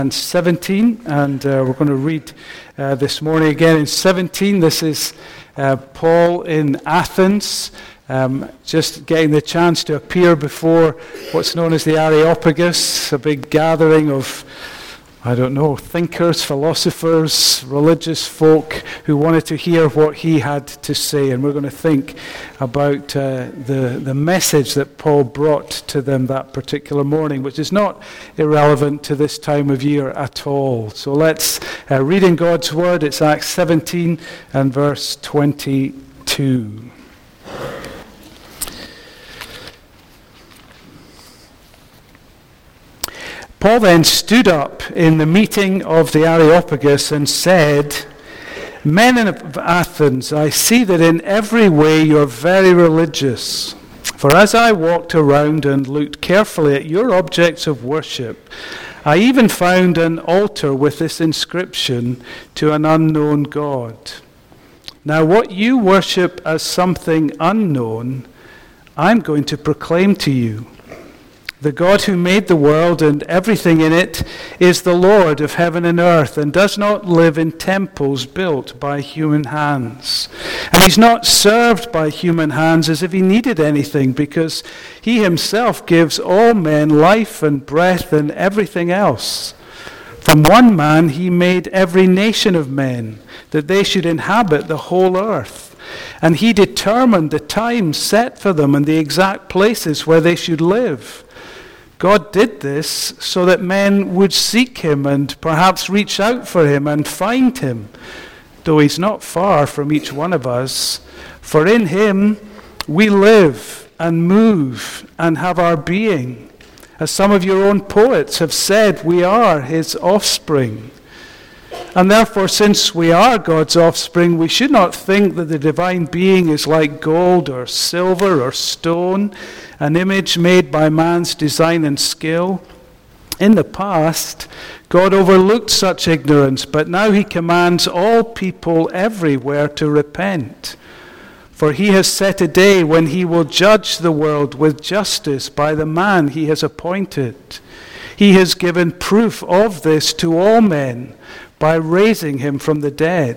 and 17, and we're going to read this morning again in 17. This is Paul in Athens, just getting the chance to appear before what's known as the Areopagus, a big gathering of, thinkers, philosophers, religious folk who wanted to hear what he had to say. And we're going to think about the message that Paul brought to them that particular morning, which is not irrelevant to this time of year at all. So let's read in God's Word. It's Acts 17 and verse 22. Paul then stood up in the meeting of the Areopagus and said, "Men of Athens, I see that in every way you're very religious. For as I walked around and looked carefully at your objects of worship, I even found an altar with this inscription, 'To an unknown God.' Now what you worship as something unknown, I'm going to proclaim to you. The God who made the world and everything in it is the Lord of heaven and earth and does not live in temples built by human hands. And he's not served by human hands as if he needed anything, because he himself gives all men life and breath and everything else. From one man he made every nation of men, that they should inhabit the whole earth. And he determined the time set for them and the exact places where they should live. God did this so that men would seek him and perhaps reach out for him and find him, though he's not far from each one of us. For in him we live and move and have our being. As some of your own poets have said, we are his offspring. And therefore, since we are God's offspring, we should not think that the divine being is like gold or silver or stone, an image made by man's design and skill. In the past, God overlooked such ignorance, but now he commands all people everywhere to repent. For he has set a day when he will judge the world with justice by the man he has appointed. He has given proof of this to all men by raising him from the dead."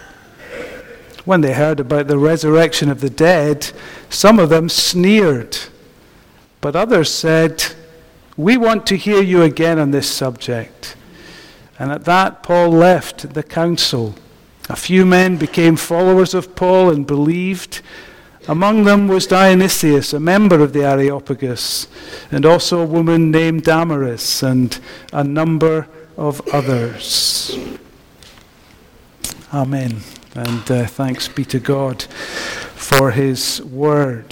When they heard about the resurrection of the dead, some of them sneered. But others said, "We want to hear you again on this subject." And at that, Paul left the council. A few men became followers of Paul and believed. Among them was Dionysius, a member of the Areopagus, and also a woman named Damaris, and a number of others. Amen. And thanks be to God for his word.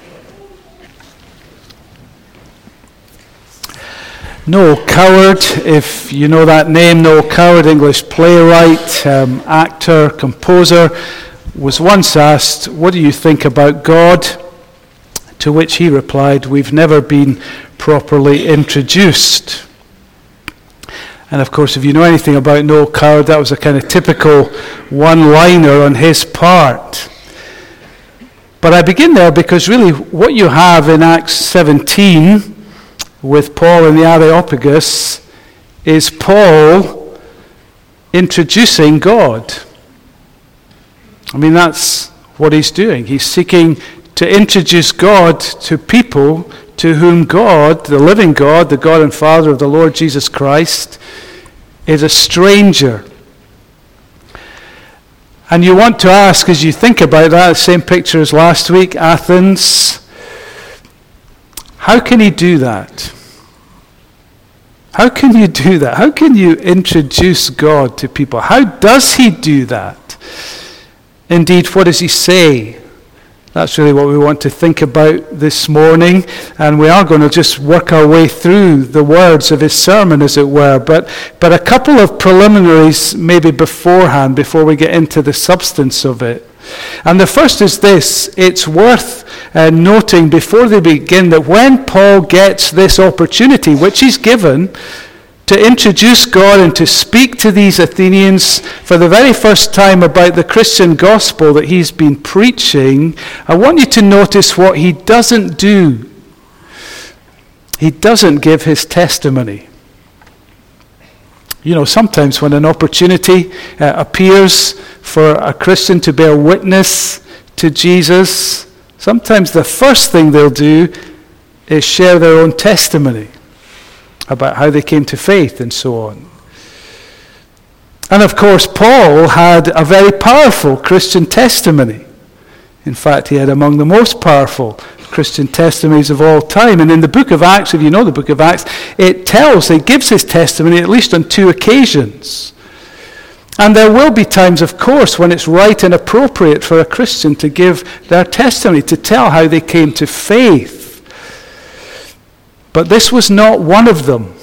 Noel Coward, if you know that name, Noel Coward, English playwright, actor, composer, was once asked, "What do you think about God?" To which he replied, "We've never been properly introduced." And of course, if you know anything about Noel Coward, that was a kind of typical one-liner on his part. But I begin there because really what you have in Acts 17 with Paul and the Areopagus is Paul introducing God. I mean, that's what he's doing. He's seeking to introduce God to people to whom God, the living God, the God and Father of the Lord Jesus Christ, is a stranger. And you want to ask, as you think about that, same picture as last week, Athens, how can he do that? How can you do that? How can you introduce God to people? How does he do that? Indeed, what does he say? That's really what we want to think about this morning, and we are going to just work our way through the words of his sermon, as it were, but a couple of preliminaries maybe beforehand, before we get into the substance of it. And the first is this: it's worth noting before they begin that when Paul gets this opportunity, which he's given, to introduce God and to speak to these Athenians for the very first time about the Christian gospel that he's been preaching, I want you to notice what he doesn't do. He doesn't give his testimony. You know, sometimes when an opportunity appears for a Christian to bear witness to Jesus, sometimes the first thing they'll do is share their own testimony about how they came to faith and so on. And of course, Paul had a very powerful Christian testimony. In fact, he had among the most powerful Christian testimonies of all time. And in the book of Acts, if you know the book of Acts, it gives his testimony at least on 2 occasions. And there will be times, of course, when it's right and appropriate for a Christian to give their testimony, to tell how they came to faith. But this was not one of them.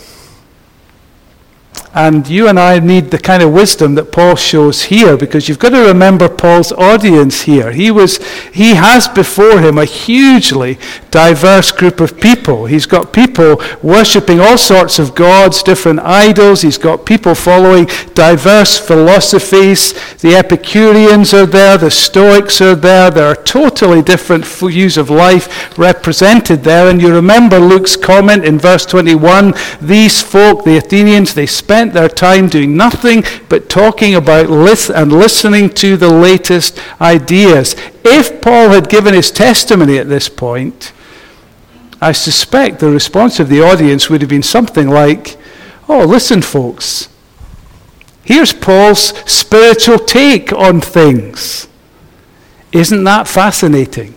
And you and I need the kind of wisdom that Paul shows here, because you've got to remember Paul's audience here. He has before him a hugely diverse group of people. He's got people worshipping all sorts of gods, different idols. He's got people following diverse philosophies. The Epicureans are there, the Stoics are there. There are totally different views of life represented there. And you remember Luke's comment in verse 21, these folk, the Athenians, they spent their time doing nothing but talking about and listening to the latest ideas. If Paul had given his testimony at this point, I suspect the response of the audience would have been something like, oh, listen, folks, here's Paul's spiritual take on things. Isn't that fascinating?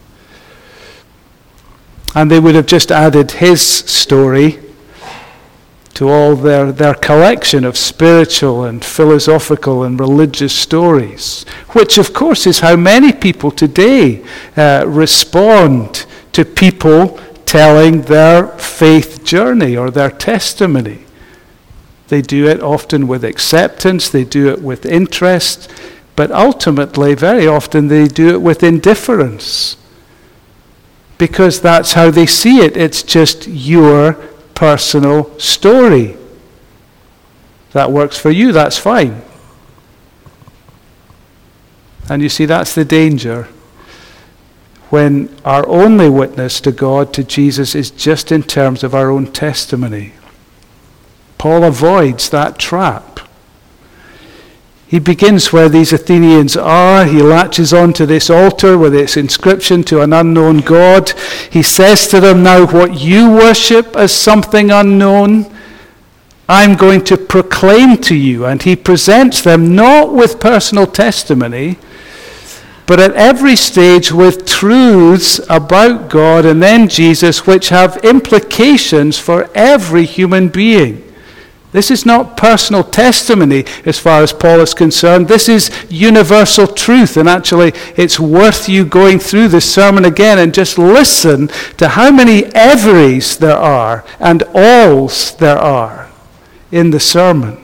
And they would have just added his story to all their collection of spiritual and philosophical and religious stories, which of course is how many people today respond to people telling their faith journey or their testimony. They do it often with acceptance, they do it with interest, but ultimately, very often, they do it with indifference, because that's how they see it. It's just your personal story. That works for you, that's fine. And you see, that's the danger when our only witness to God, to Jesus, is just in terms of our own testimony. Paul avoids that trap. He begins where these Athenians are. He latches onto this altar with its inscription to an unknown God. He says to them, now what you worship as something unknown, I'm going to proclaim to you. And he presents them not with personal testimony, but at every stage with truths about God and then Jesus, which have implications for every human being. This is not personal testimony as far as Paul is concerned. This is universal truth. And actually, it's worth you going through this sermon again and just listen to how many everys there are and alls there are in the sermon.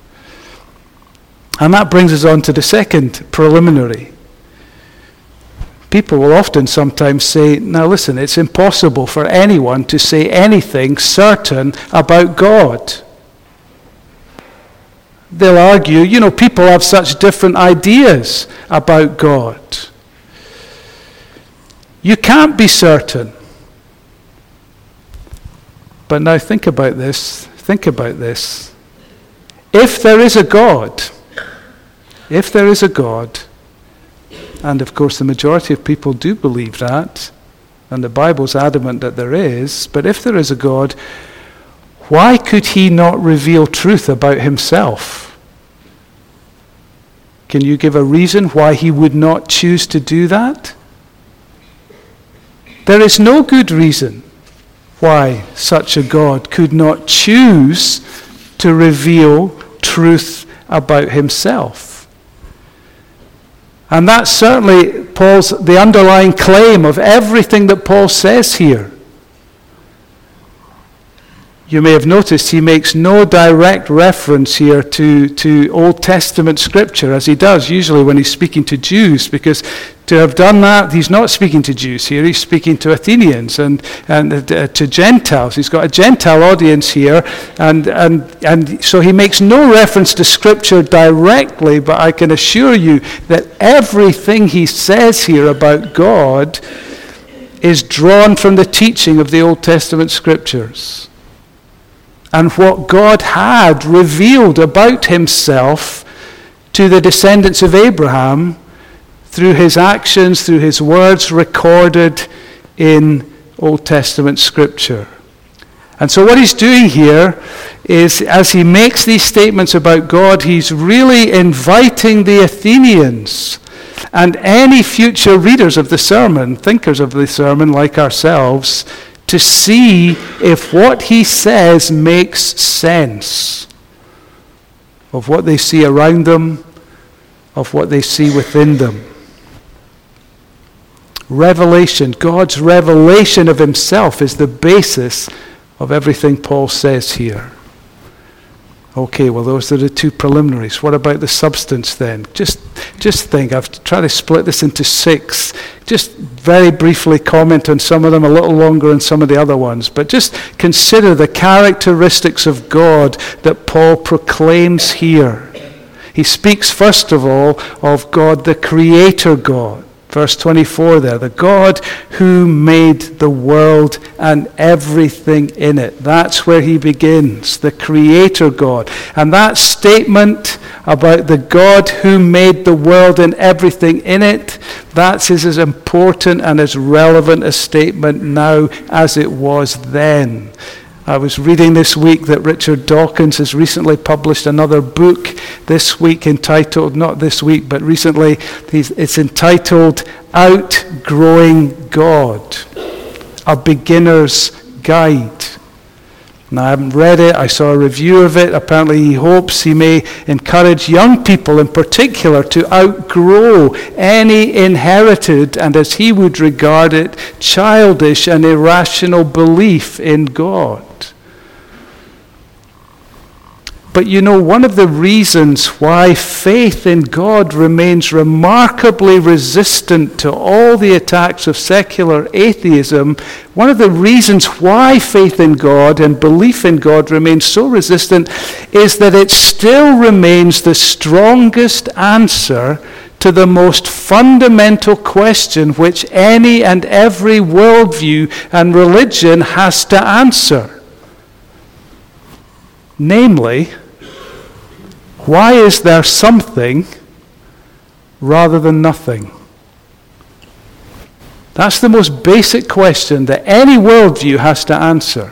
And that brings us on to the second preliminary. People will often sometimes say, now listen, it's impossible for anyone to say anything certain about God. They'll argue, people have such different ideas about God. You can't be certain. But now think about this. If there is a God, and of course the majority of people do believe that, and the Bible's adamant that there is, but if there is a God, why could he not reveal truth about himself? Can you give a reason why he would not choose to do that? There is no good reason why such a God could not choose to reveal truth about himself. And that's certainly the underlying claim of everything that Paul says here. You may have noticed he makes no direct reference here to Old Testament scripture, as he does usually when he's speaking to Jews, because to have done that, he's not speaking to Jews here, he's speaking to Athenians and to Gentiles. He's got a Gentile audience here, and so he makes no reference to scripture directly, but I can assure you that everything he says here about God is drawn from the teaching of the Old Testament scriptures. and what God had revealed about himself to the descendants of Abraham through his actions, through his words recorded in Old Testament scripture. And so what he's doing here is, as he makes these statements about God, he's really inviting the Athenians and any future readers of the sermon, thinkers of the sermon like ourselves, to see if what he says makes sense of what they see around them, of what they see within them. Revelation, God's revelation of himself, is the basis of everything Paul says here. Okay, well, those are the two preliminaries. What about the substance then? Just think. I've tried to split this into 6. Just very briefly comment on some of them, a little longer on some of the other ones. But just consider the characteristics of God that Paul proclaims here. He speaks, first of all, of God, the Creator God. Verse 24 there, the God who made the world and everything in it. That's where he begins, the Creator God. And that statement about the God who made the world and everything in it, that's as important and as relevant a statement now as it was then. I was reading this week that Richard Dawkins has recently published another book this week entitled, not this week, but recently, it's entitled Outgrowing God, A Beginner's Guide. Now, I haven't read it. I saw a review of it. Apparently, he hopes he may encourage young people in particular to outgrow any inherited, and as he would regard it, childish and irrational belief in God. But you know, one of the reasons why faith in God remains remarkably resistant to all the attacks of secular atheism, one of the reasons why faith in God and belief in God remains so resistant is that it still remains the strongest answer to the most fundamental question which any and every worldview and religion has to answer. Namely, why is there something rather than nothing? That's the most basic question that any worldview has to answer.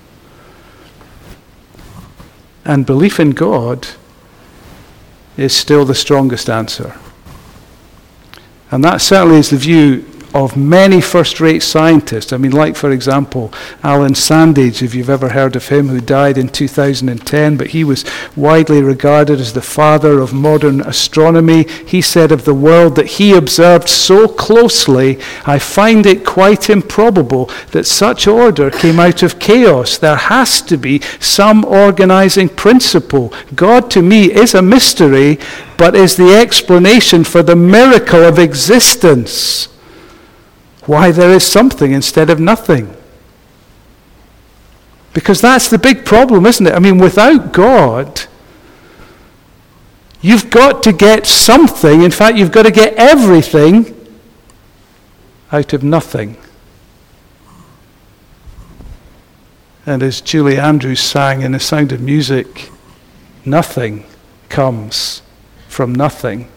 And belief in God is still the strongest answer. And that certainly is the view of many first-rate scientists. I mean, like, for example, Alan Sandage, if you've ever heard of him, who died in 2010, but he was widely regarded as the father of modern astronomy. He said of the world that he observed so closely, I find it quite improbable that such order came out of chaos. There has to be some organizing principle. God, to me, is a mystery, but is the explanation for the miracle of existence. Why there is something instead of nothing. Because that's the big problem, isn't it? I mean, without God, you've got to get something. In fact, you've got to get everything out of nothing. And as Julie Andrews sang in The Sound of Music, nothing comes from nothing.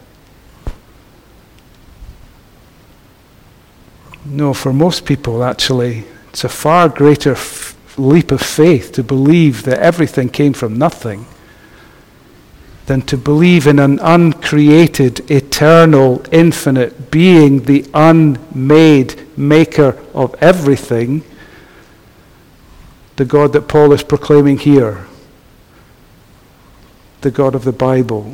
No, for most people, actually, it's a far greater leap of faith to believe that everything came from nothing than to believe in an uncreated, eternal, infinite being, the unmade maker of everything, the God that Paul is proclaiming here, the God of the Bible.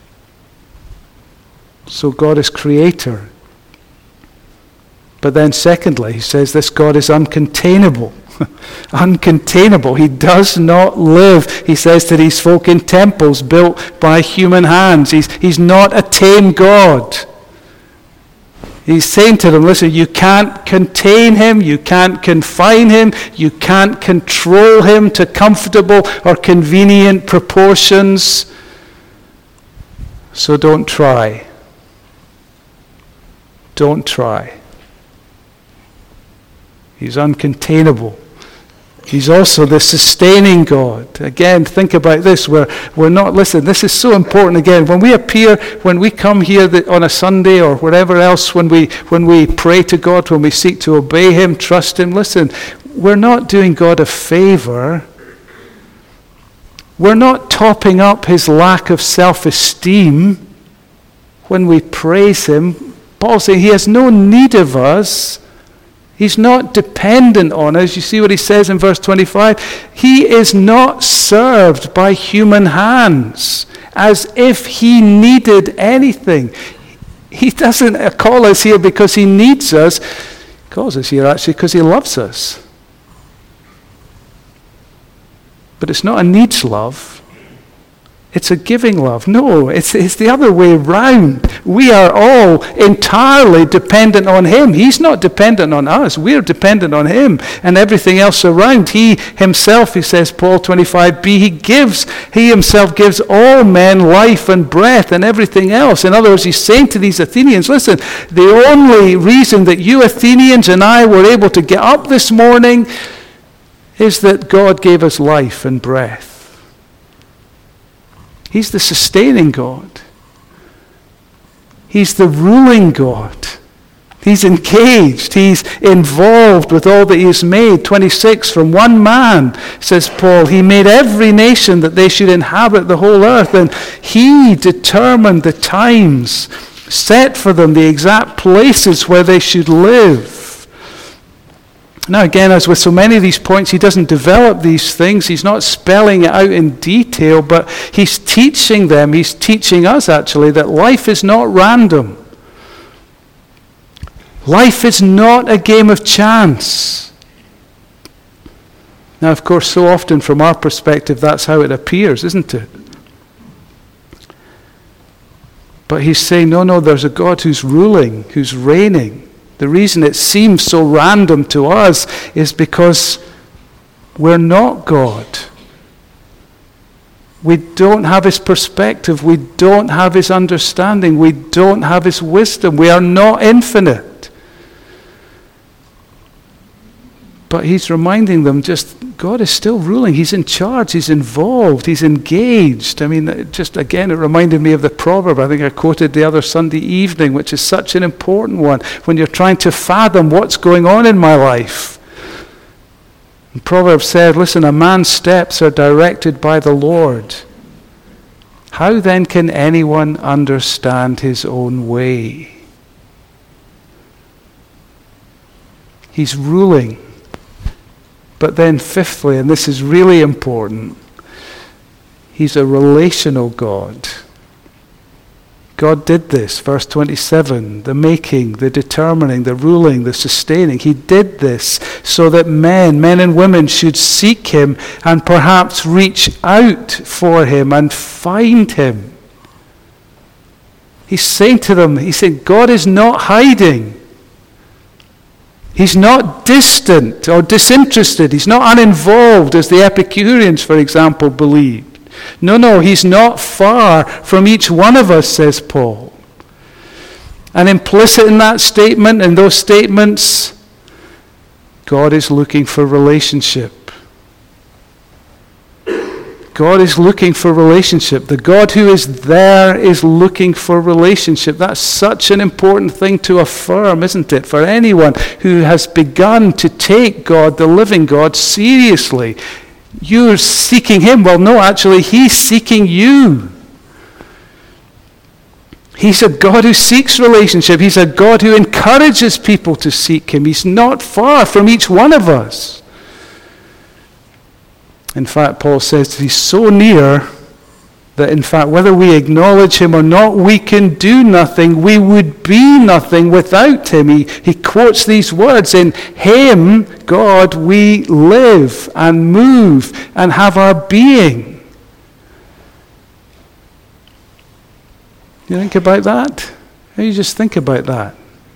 So God is creator. But then secondly, he says this God is uncontainable. Uncontainable. He does not live, he says to these folk, in temples built by human hands. He's not a tame God. He's saying to them, listen, you can't contain him, you can't confine him, you can't control him to comfortable or convenient proportions. So don't try. Don't try. He's uncontainable. He's also the sustaining God. Again, think about this. We're not, listen, this is so important again. When we appear, when we come here on a Sunday or wherever else, when we pray to God, when we seek to obey Him, trust Him, listen, we're not doing God a favor. We're not topping up His lack of self-esteem when we praise Him. Paul saying He has no need of us. He's not dependent on us. You see what he says in verse 25? He is not served by human hands as if He needed anything. He doesn't call us here because He needs us. He calls us here actually because He loves us. But it's not a needs love. It's a giving love. No, it's the other way round. We are all entirely dependent on Him. He's not dependent on us. We're dependent on Him and everything else around. He Himself, he says, Paul 25b, He Himself gives all men life and breath and everything else. In other words, He's saying to these Athenians, listen, the only reason that you Athenians and I were able to get up this morning is that God gave us life and breath. He's the sustaining God. He's the ruling God. He's engaged. He's involved with all that He has made. 26, from one man, says Paul, He made every nation that they should inhabit the whole earth, and He determined the times, set for them the exact places where they should live. Now again, as with so many of these points, he doesn't develop these things. He's not spelling it out in detail, but he's teaching them, he's teaching us actually, that life is not random. Life is not a game of chance. Now, of course, so often from our perspective, that's how it appears, isn't it? But he's saying, no, there's a God who's ruling, who's reigning. The reason it seems so random to us is because we're not God. We don't have His perspective. We don't have His understanding. We don't have His wisdom. We are not infinite. But he's reminding them just, God is still ruling. He's in charge. He's involved. He's engaged. I mean, just again, it reminded me of the proverb I think I quoted the other Sunday evening, which is such an important one when you're trying to fathom what's going on in my life. The proverb said, listen, a man's steps are directed by the Lord. How then can anyone understand his own way? He's ruling. But then fifthly, and this is really important, He's a relational God. God did this, verse 27, the making, the determining, the ruling, the sustaining. He did this so that men and women should seek Him and perhaps reach out for Him and find Him. He's saying to them, He's saying, God is not hiding. He's not distant or disinterested. He's not uninvolved, as the Epicureans, for example, believed. No, He's not far from each one of us, says Paul. And implicit in that statement, in those statements, God is looking for relationship. God is looking for relationship. The God who is there is looking for relationship. That's such an important thing to affirm, isn't it? For anyone who has begun to take God, the living God, seriously. You're seeking Him. Well, no, actually, He's seeking you. He's a God who seeks relationship. He's a God who encourages people to seek Him. He's not far from each one of us. In fact, Paul says He's so near that, in fact, whether we acknowledge Him or not, we can do nothing. We would be nothing without Him. He quotes these words, in Him, God, we live and move and have our being. You think about that? You just think about that.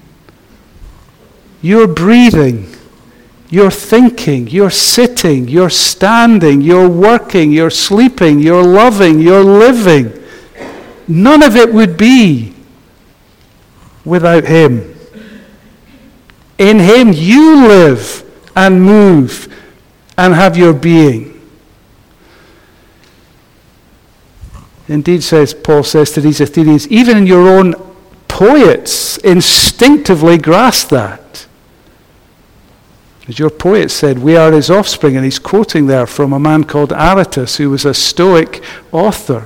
You're breathing. You're thinking, you're sitting, you're standing, you're working, you're sleeping, you're loving, you're living. None of it would be without Him. In Him you live and move and have your being. Indeed, Paul says to these Athenians, even in your own poets instinctively grasp that. As your poet said, we are his offspring, and he's quoting there from a man called Aratus, who was a Stoic author.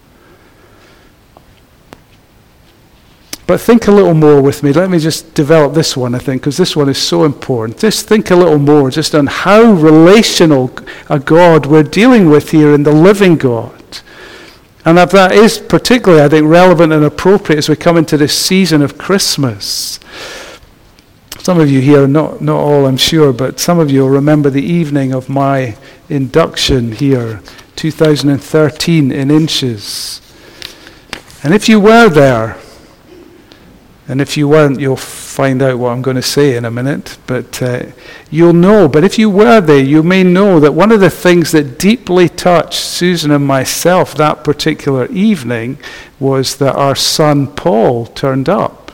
But think a little more with me. Let me just develop this one, I think, because this one is so important. Just think a little more just on how relational a God we're dealing with here in the living God. And that is particularly, I think, relevant and appropriate as we come into this season of Christmas. Some of you here, not all I'm sure, but some of you will remember the evening of my induction here, 2013 in Inches. And if you were there, and if you weren't, you'll find out what I'm going to say in a minute, but you'll know. But if you were there, you may know that one of the things that deeply touched Susan and myself that particular evening was that our son Paul turned up.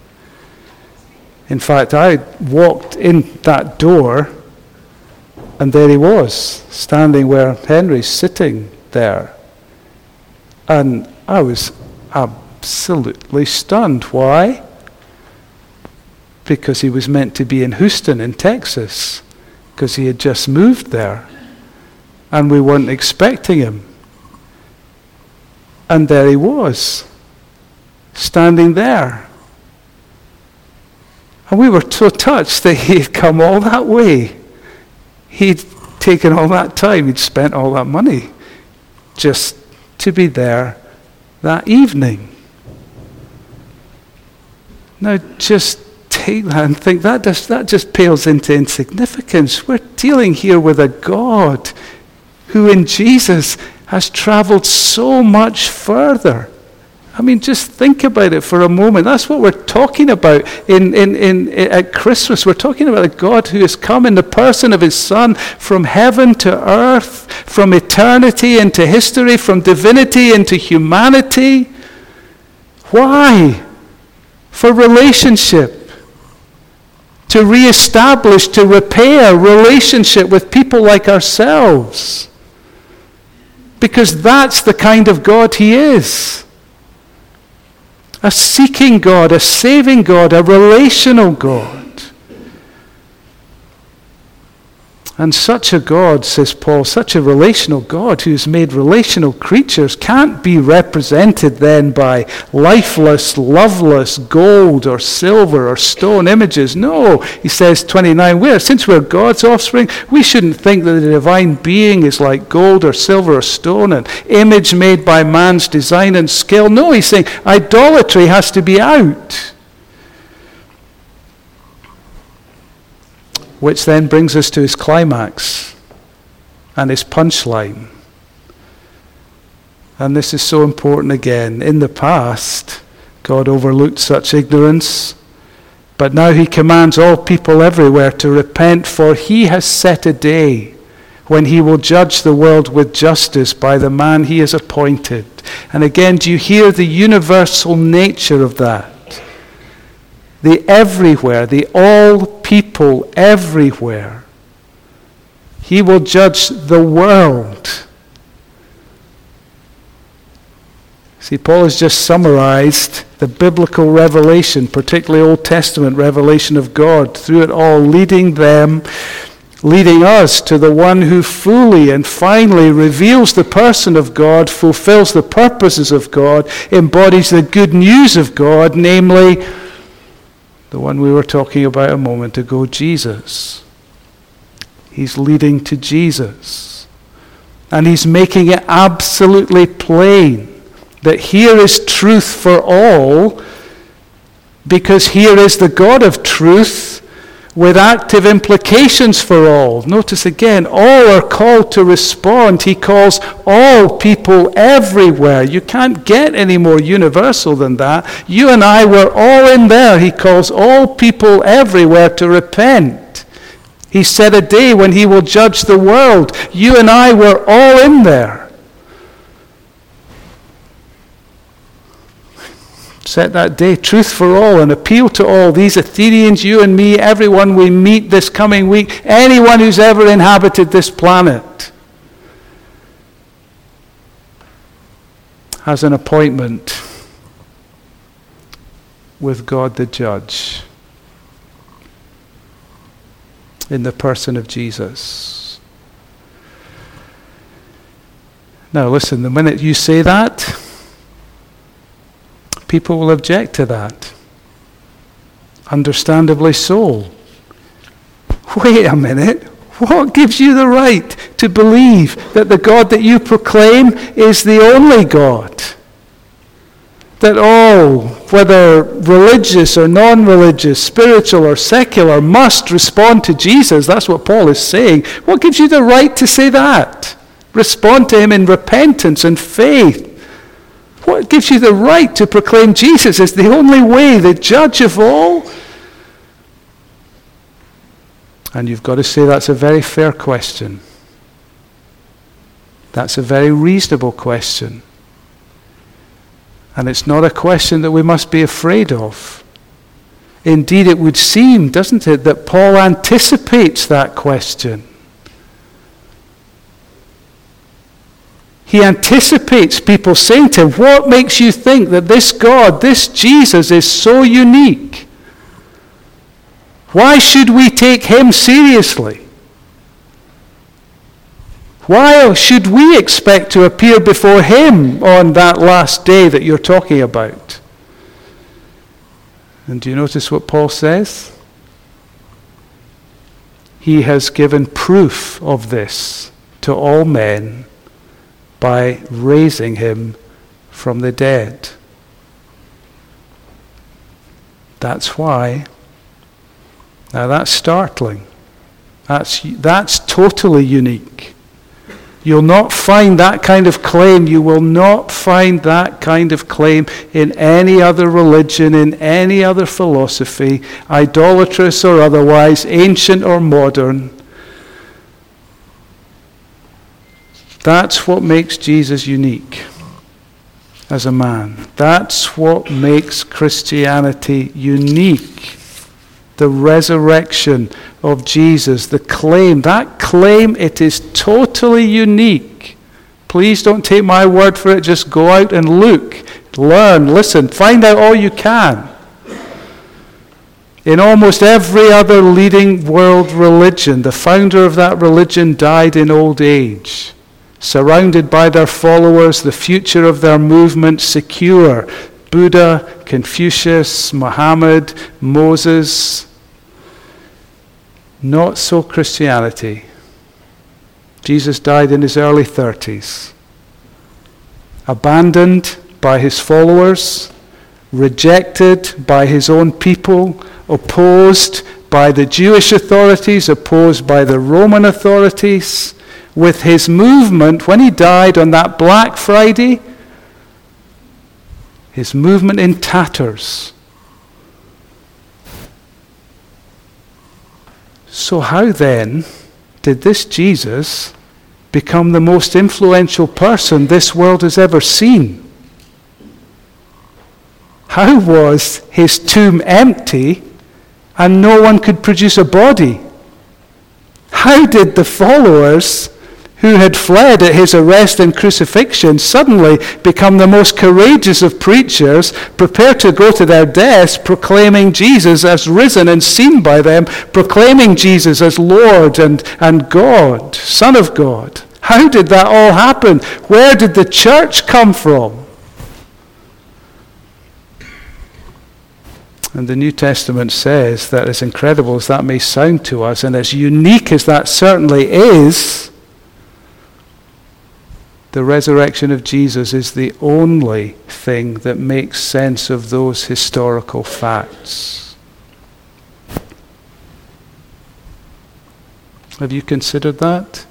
In fact, I walked in that door, and there he was, standing where Henry's sitting there. And I was absolutely stunned. Why? Because he was meant to be in Houston in Texas, because he had just moved there, and we weren't expecting him. And there he was, standing there. And we were so touched that he had come all that way. He'd taken all that time, he'd spent all that money just to be there that evening. Now just take that and think that just pales into insignificance. We're dealing here with a God who in Jesus has traveled so much further. I mean, just think about it for a moment. That's what we're talking about at Christmas. We're talking about a God who has come in the person of his Son from heaven to earth, from eternity into history, from divinity into humanity. Why? For relationship. To reestablish, to repair relationship with people like ourselves. Because that's the kind of God he is. A seeking God, a saving God, a relational God. And such a God, says Paul, such a relational God who's made relational creatures can't be represented then by lifeless, loveless gold or silver or stone images. No, he says, 29, since we're God's offspring, we shouldn't think that the divine being is like gold or silver or stone, an image made by man's design and skill. No, he's saying idolatry has to be out. Which then brings us to his climax and his punchline. And this is so important again. In the past, God overlooked such ignorance, but now he commands all people everywhere to repent, for he has set a day when he will judge the world with justice by the man he has appointed. And again, do you hear the universal nature of that? The everywhere, the all people everywhere. He will judge the world. See, Paul has just summarized the biblical revelation, particularly Old Testament revelation of God, through it all, leading us to the one who fully and finally reveals the person of God, fulfills the purposes of God, embodies the good news of God, namely the one we were talking about a moment ago, Jesus. He's leading to Jesus. And he's making it absolutely plain that here is truth for all, because here is the God of truth with active implications for all. Notice again, all are called to respond. He calls all people everywhere. You can't get any more universal than that. You and I were all in there. He calls all people everywhere to repent. He set a day when he will judge the world. You and I were all in there. Set that day, truth for all, and appeal to all. These Athenians, you and me, everyone we meet this coming week, anyone who's ever inhabited this planet has an appointment with God the Judge in the person of Jesus. Now listen, the minute you say that, people will object to that. Understandably so. Wait a minute. What gives you the right to believe that the God that you proclaim is the only God? That all, whether religious or non-religious, spiritual or secular, must respond to Jesus. That's what Paul is saying. What gives you the right to say that? Respond to him in repentance and faith. What gives you the right to proclaim Jesus as the only way, the judge of all? And you've got to say that's a very fair question. That's a very reasonable question. And it's not a question that we must be afraid of. Indeed, it would seem, doesn't it, that Paul anticipates that question. He anticipates people saying to him, what makes you think that this God, this Jesus, is so unique? Why should we take him seriously? Why should we expect to appear before him on that last day that you're talking about? And do you notice what Paul says? He has given proof of this to all men by raising him from the dead. That's why. Now that's startling. That's totally unique. You'll not find that kind of claim. You will not find that kind of claim in any other religion, in any other philosophy, idolatrous or otherwise, ancient or modern. That's what makes Jesus unique as a man. That's what makes Christianity unique. The resurrection of Jesus, the claim, that claim, it is totally unique. Please don't take my word for it. Just go out and look, learn, listen, find out all you can. In almost every other leading world religion, the founder of that religion died in old age, surrounded by their followers, the future of their movement secure. Buddha, Confucius, Muhammad, Moses. Not so Christianity. Jesus died in his early 30s. Abandoned by his followers, rejected by his own people, opposed by the Jewish authorities, opposed by the Roman authorities. With his movement, when he died on that Black Friday, his movement in tatters. So how then did this Jesus become the most influential person this world has ever seen? How was his tomb empty and no one could produce a body? How did the followers who had fled at his arrest and crucifixion suddenly become the most courageous of preachers, prepared to go to their deaths, proclaiming Jesus as risen and seen by them, proclaiming Jesus as Lord and God, Son of God? How did that all happen? Where did the church come from? And the New Testament says that, as incredible as that may sound to us, and as unique as that certainly is, the resurrection of Jesus is the only thing that makes sense of those historical facts. Have you considered that?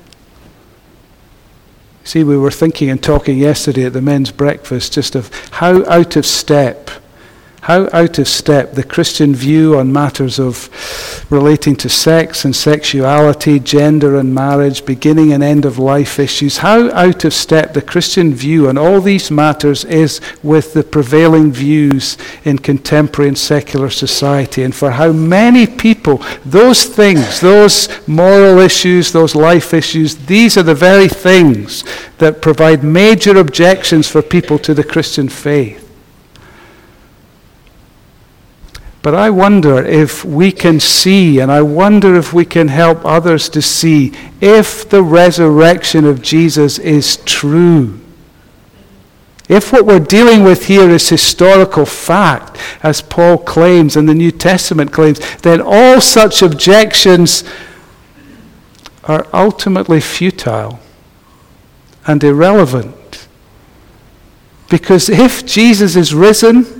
See, we were thinking and talking yesterday at the men's breakfast just of how out of step, How out of step the Christian view on matters of relating to sex and sexuality, gender and marriage, beginning and end of life issues. How out of step the Christian view on all these matters is with the prevailing views in contemporary and secular society. And for how many people those things, those moral issues, those life issues, these are the very things that provide major objections for people to the Christian faith. But I wonder if we can see, and I wonder if we can help others to see, if the resurrection of Jesus is true. If what we're dealing with here is historical fact, as Paul claims and the New Testament claims, then all such objections are ultimately futile and irrelevant. Because if Jesus is risen,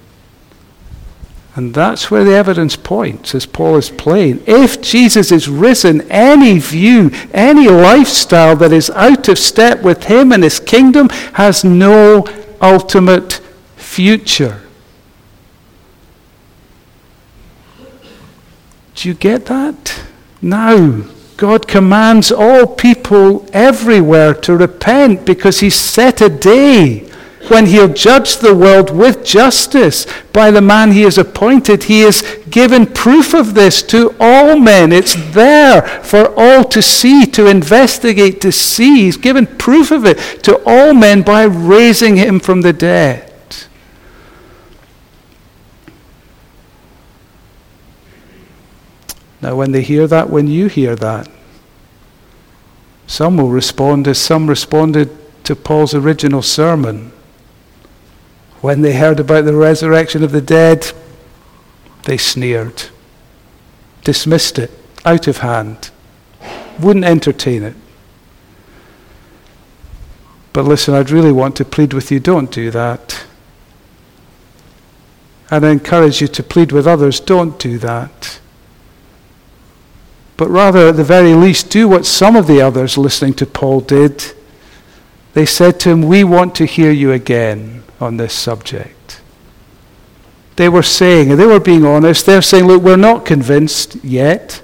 and that's where the evidence points, as Paul is plain. If Jesus is risen, any view, any lifestyle that is out of step with him and his kingdom has no ultimate future. Do you get that? Now, God commands all people everywhere to repent because he's set a day when he'll judge the world with justice by the man he has appointed. He has given proof of this to all men. It's there for all to see, to investigate, to see. He's given proof of it to all men by raising him from the dead. Now, when they hear that, when you hear that, some will respond as some responded to Paul's original sermon. When they heard about the resurrection of the dead, they sneered, dismissed it, out of hand, wouldn't entertain it. But listen, I'd really want to plead with you, don't do that. And I encourage you to plead with others, don't do that. But rather, at the very least, do what some of the others listening to Paul did. They said to him, we want to hear you again on this subject. They were saying, and they were being honest, they're saying, look, we're not convinced yet.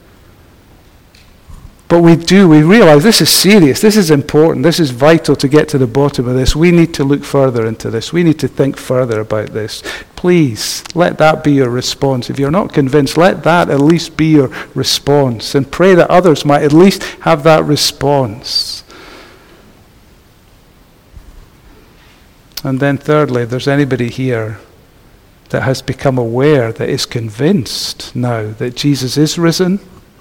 But we realize this is serious, this is important, this is vital to get to the bottom of this. We need to look further into this. We need to think further about this. Please, let that be your response. If you're not convinced, let that at least be your response. And pray that others might at least have that response. And then thirdly, if there's anybody here that has become aware, that is convinced now that Jesus is risen,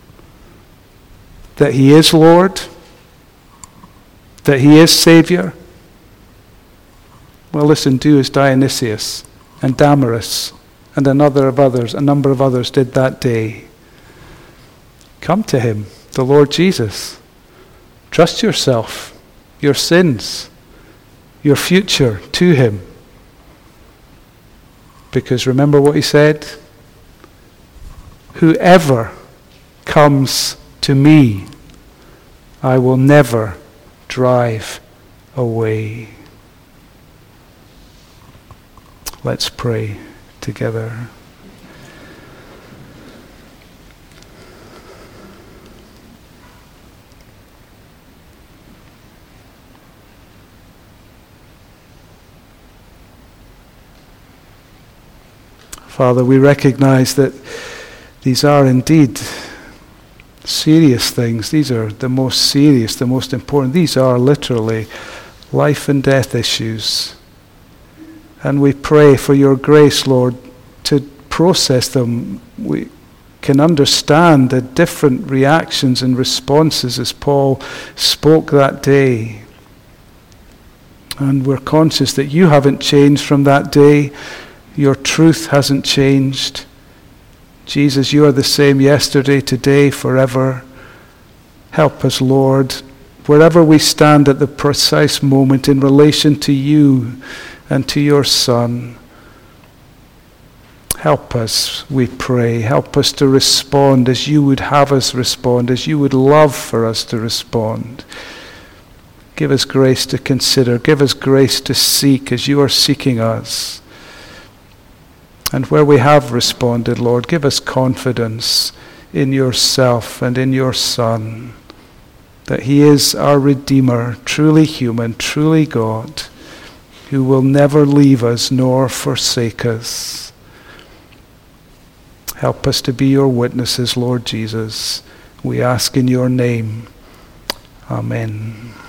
that he is Lord, that he is Savior, well, listen, do as Dionysius and Damaris and a number of others did that day. Come to him, the Lord Jesus. Trust yourself, your sins, your future to him. Because remember what he said? Whoever comes to me, I will never drive away. Let's pray together. Father, we recognize that these are indeed serious things. These are the most serious, the most important. These are literally life and death issues. And we pray for your grace, Lord, to process them. We can understand the different reactions and responses as Paul spoke that day. And we're conscious that you haven't changed from that day. Your truth hasn't changed. Jesus, you are the same yesterday, today, forever. Help us, Lord, wherever we stand at the precise moment in relation to you and to your Son. Help us, we pray. Help us to respond as you would have us respond, as you would love for us to respond. Give us grace to consider. Give us grace to seek as you are seeking us. And where we have responded, Lord, give us confidence in yourself and in your Son, that he is our Redeemer, truly human, truly God, who will never leave us nor forsake us. Help us to be your witnesses, Lord Jesus. We ask in your name. Amen.